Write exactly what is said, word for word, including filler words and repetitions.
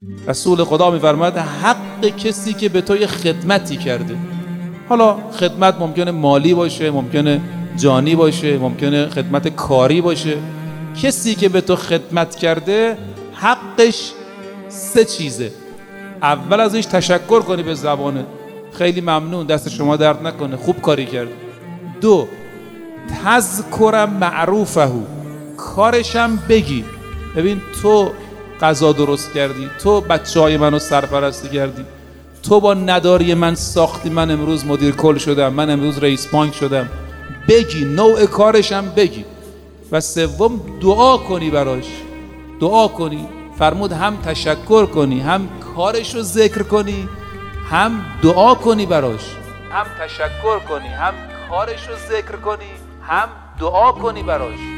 رسول خدا می‌فرماید حق کسی که به تو خدمتی کرده، حالا خدمت ممکنه مالی باشه، ممکنه جانی باشه، ممکنه خدمت کاری باشه، کسی که به تو خدمت کرده حقش سه چیزه. اول ازش تشکر کنی به زبانه، خیلی ممنون، دست شما درد نکنه، خوب کاری کرد. دو، تذکر معروفه، کارشم بگی، ببین تو غذا درست کردی، تو بچه های منو سرپرستی کردی، تو با نداری من ساختی، من امروز مدیر کل شدم، من امروز رئیس بانک شدم، بگی، نوع کارشم بگی. و سوم دعا کنی براش، دعا کنی. فرمود هم تشکر کنی، هم کارشو ذکر کنی، هم دعا کنی براش. هم تشکر کنی، هم کارشو ذکر کنی، هم دعا کنی براش.